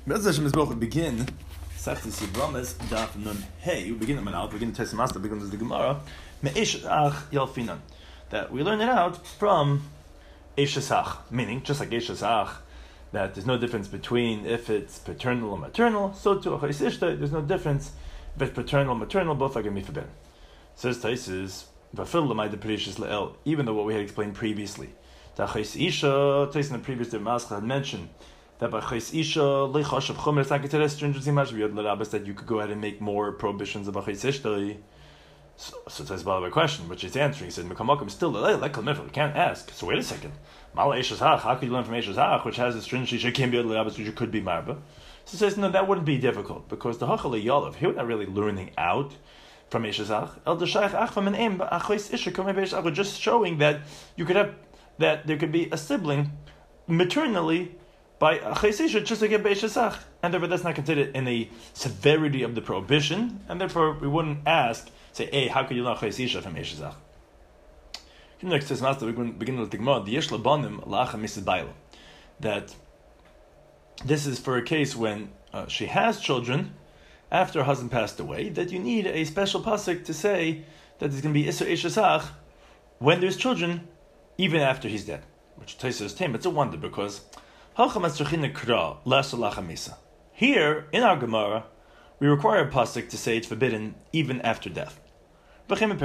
Bez Hashem we begin Sechtes Yebramis Daf Nun Hey. We begin it out. We begin Tesei Master. Begins the Gemara Me'esh Ach Yalfinan. That we learn it out from Eshes Ach, meaning just like Eshes Ach, that there's no difference between if it's paternal or maternal. So too Achos Ishta, there's no difference if it's paternal or maternal. Both are going to be forbidden. Says Taisus Vafil Lamai the Perishis Le'el. Even though what we had explained previously, that Achos Isha, Taisus in the previous Mascha had mentioned that by Chais Isha, Leichash of Chomer, it's not considered stringency much, that you could go ahead and make more prohibitions of a Chais Isha. So that's about the question, which he's answering. He said, Mekamakim still, we can't ask. So wait a second. Mala Eshes Hach, how could you learn from Eshes Hach, which has a stringency, she can't be Yod L'Rabbas, which could be Marba? So he says, no, that wouldn't be difficult, because the Hachal Yalav, here we're not really learning out from Eshes Hach. El Deshayach Ach from an Em, Achais Isha, we're just showing that you could have, that there could be a sibling maternally by Achais Isha, just like a Beishasach, and therefore that's not considered in the severity of the prohibition, and therefore we wouldn't ask, say, hey, how could you learn Achais Isha from Beishasach? Next says Master, we begin with the Gemara, the Yesh Labanim Lacha Mrs. Baila, that this is for a case when she has children after her husband passed away, that you need a special pasuk to say that there's going to be Isser Eshasach when there's children, even after he's dead. Which Taisa is tame. It's a wonder because here, in our Gemara, we require a pasuk to say it's forbidden even after death. Regarding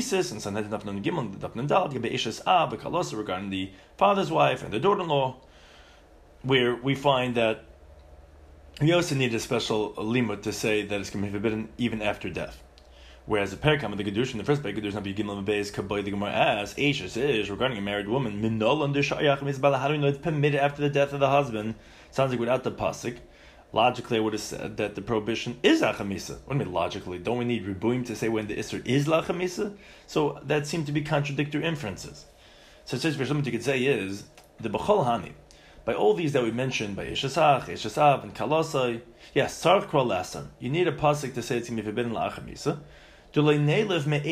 the father's wife and the daughter-in-law, where we find that we also need a special limit to say that it's going to be forbidden even after death. Whereas the Perikam of the Kedushin, the first Perikam, Nabi Gimel Beis Kabbai, the Gemara asks, Eishes is regarding a married woman, Minol under Shayach Mizbala. How do we know it's permitted after the death of the husband? Sounds like without the pasuk, logically I would have said that the prohibition is Achamisa. What do you mean logically? Don't we need Ribuim to say when the Isser is Lachamisa? So that seemed to be contradictory inferences. So it says for something you could say is the Bechol Hani. By all these that we mentioned, by Eshesach, Eshesav, and Kalasai, yes, Sark Kral Lasan, you need a pasuk to say it's going to be forbidden Lachamisa. We need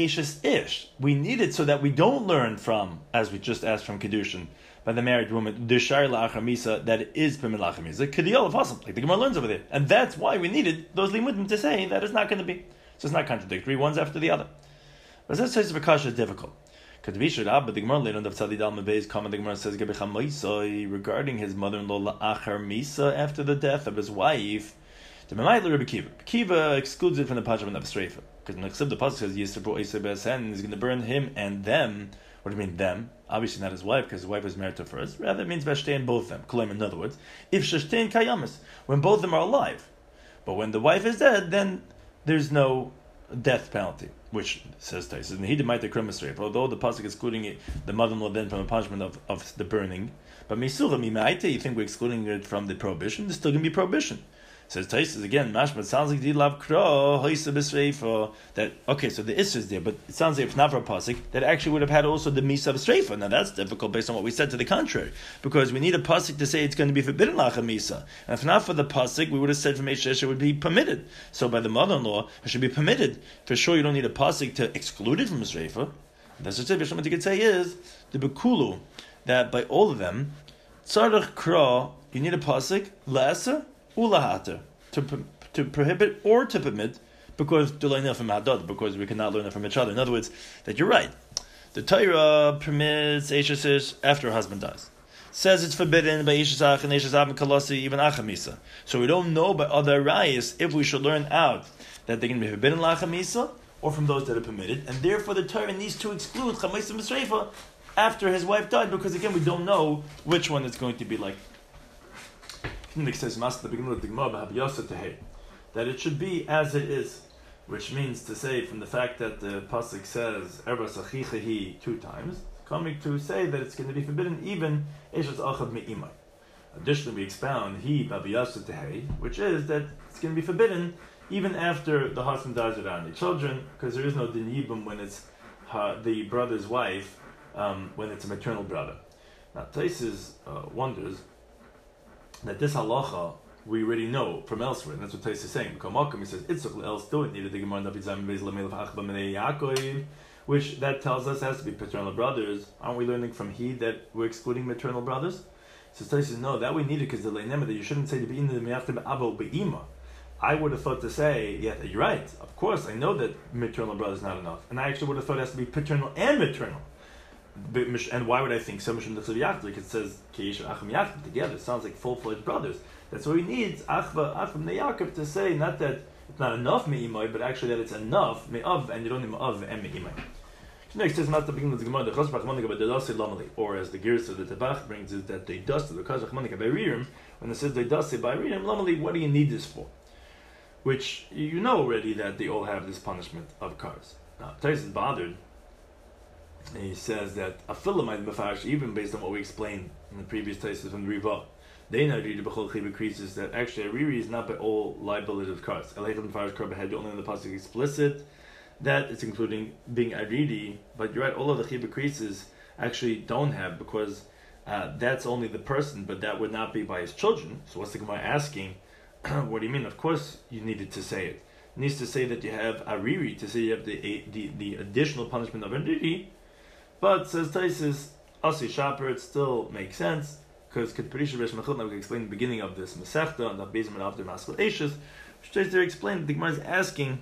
it so that we don't learn from, as we just asked from Kedushin, by the married woman, that it is permitted lachamisa. Kediyol of like the Gemara learns over there. And that's why we needed those limudim to say that it's not going to be. So it's not contradictory, one's after the other. But this says Vakasha is difficult. But the Gemara later on the Gemara says regarding his mother-in-law la'achar misa after the death of his wife. The Rabbi Kiva excludes it from the Pasha of Streifa. Because the Pasuk says Yisrael is going to burn him and them. What do you mean them? Obviously not his wife, because his wife was married to first. Rather, it means Vashtain both of them. Kolim, in other words, if Shashtain Kayamas, when both of them are alive. But when the wife is dead, then there's no death penalty. Which says Taisus, and he might the Streifa. Although the Pasuk is excluding the mother-in-law then from the punishment of the burning. But Misura Mimaite, you think we're excluding it from the prohibition? There's still going to be prohibition. Says Taisus again, Mashma, it sounds like Dilav Kro, Hoisa B'Sreifa, that, okay, so the Isra is there, but it sounds like if not for a Pasuk, that actually would have had also the Misa of Sreifa. Now that's difficult based on what we said to the contrary, because we need a Pasuk to say it's going to be forbidden Lacha Misa. And if not for the Pasuk, we would have said from Eshesh it would be permitted. So by the mother-in-law, it should be permitted. For sure, you don't need a Pasuk to exclude it from Sreifa. That's what you could say is, the Bekulu, that by all of them, Tzarech Kro, you need a Pasuk, La'asa, Ulahater, to prohibit or to permit, because because we cannot learn it from each other. In other words, that you're right. The Torah permits Eshes after her husband dies. Says it's forbidden by Eshesach and Eshesav and Kalasi, even Achamisa. So we don't know by other rayas if we should learn out that they're going to be forbidden Lachamisa or from those that are permitted, and therefore the Torah needs to exclude Chamais and Misreifa after his wife died, because again we don't know which one it's going to be like. Says Master the beginning of the Gemara that it should be as it is, which means to say from the fact that the pasuk says Erba Sachichahi 2 times, coming to say that it's going to be forbidden even Eshes Achad Me'imai. Additionally, we expound He Babiyasa Tehei, which is that it's going to be forbidden even after the husband dies without any children, because there is no din yibum when it's the brother's wife, when it's a maternal brother. Now Taisus wonders that this halacha we already know from elsewhere, and that's what Tais is saying. He says Itzuk else do it needed the Gemara Nabi Zayin Beis Lamei L'Achba Menei Yaakov, which that tells us has to be paternal brothers. Aren't we learning from He that we're excluding maternal brothers? So Tosfos, no, that we needed because the leinema that you shouldn't say to be in the miyachtim abo be'ima. I would have thought to say, yeah, you're right. Of course, I know that maternal brother is not enough, and I actually would have thought it has to be paternal and maternal. And why would I think so? Because it says together. It sounds like full-fledged brothers. That's what he needs achva from Yaakov to say, not that it's not enough me'imai, but actually that it's enough me'av, and you don't need me'av and me'imai. Next is not the beginning of the Gemara, the Chosbach Monika by Dedasi Lamali, or as the Gersa the Tabach brings is that they dust the Chosbach Monika by Ririm. When it says they dust by Ririm, Lamali, what do you need this for? Which you know already that they all have this punishment of cars. Now, Tais is bothered, and he says that a might be even based on what we explained in the previous Taises from the Riva. They not read the Bechol Chiba creases that actually a Riri is not by all liability of cars. Elechem Farish Kar Behed only in the pasuk explicit that it's including being Aridi, but you're right, all of the Chiba creases actually don't have because that's only the person, but that would not be by his children. So what's the Gemara asking? What do you mean? Of course you needed to say it. It needs to say that you have Ariri, to say you have the additional punishment of Ariri, but says Taisis, Asi Shaper, it still makes sense, because Ketperisha Resh Mechut, like we explained at the beginning of this Masechta, and the basement after Maskal Ashes, which is there explained, the Gemara is asking,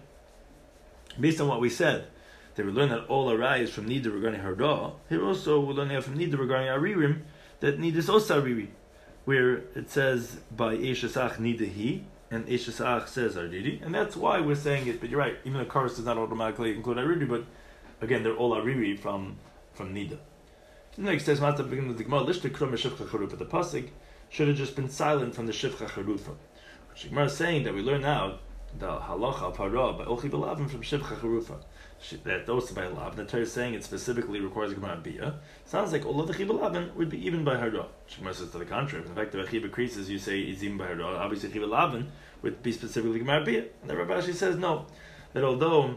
based on what we said, they will learn that all Arai is from Nida regarding Harda. Here also we're learning from Nida regarding Aririm, that Nida is also Ariri, where it says by Eshesach Nida he, and Eshesach says Ariri, and that's why we're saying it, but you're right, even the chorus does not automatically include Ariri, but again, they're all Ariri from Nida. The next says, "Mata beginning with the Gemara, Lishta Krum Shivcha Charufa." The pasuk should have just been silent from the Shivcha Charufa. Which the Gemara is saying that we learn now the halacha of Hara by Olchi Belavim from Shivcha Charufa. That those by Lav. The Torah is saying it specifically requires a Gemara Bia. Sounds like all of the Chibalavim would be even by Hara. The Gemara says to the contrary. In fact, the Chiba creases you say is even by Hara. Obviously, Chibalavim would be specifically Gemara Bia. And the Rav Ashi says no, that although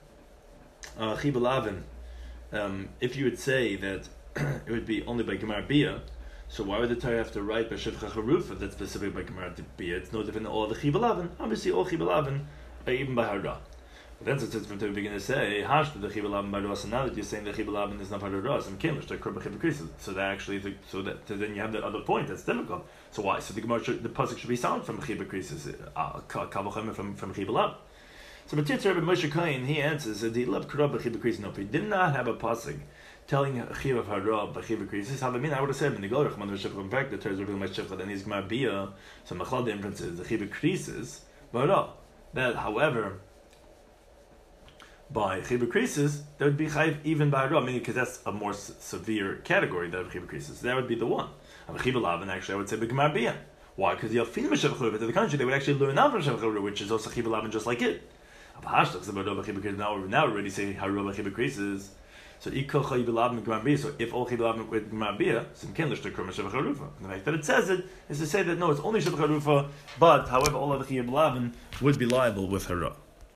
Chibalavim, if you would say that it would be only by Gemara Bia, so why would the Torah have to write by Shivcha Charufa that's specific by Gemara Bia? It's no different than all the Chibalavin. Obviously, all Chibalavin are even by Hara. But then since from the beginning to say, Hash the Chibalavin by Rosa, now that you're saying the Chibalavin is not by Rosa, and Kimish, the Kurba Chibakris. So that actually, so then you have that other point that's difficult. So why? So the pasuk should be sound from Chibakris, Kavachem from Chibalavin. So Matitz Rabbi Moshe Kain, he answers that he loved Kurba Chibakris. No, if he did not have a pasuk telling Chiv of Hara by Chiv Krisis, I would have said in the Golach Man Shivcha. In fact, the Torah is revealing my Shivcha, then he's Gemara Bia. So Machlal the inference is the Chiv Krisis, but that, however, by Chiv Krisis, that would be Chayiv even by Hara, meaning because that's a more severe category than Chiv Krisis. That would be the one. And Chiv Lavin, actually, I would say by Gemara Bia. Why? Because the Yafin Shivcha, to the contrary, they would actually learn out from Shivcha, which is also Chiv Lavin just like it. Now we already say Hara by Chiv Krisis. So if all Chibalavim with Gemara Bia, so you can't lish the Krum Shivcha Charufa. The fact that it says it is to say that no, it's only Shivcha Charufa, but however all of the Chibalavim would be liable with Hara.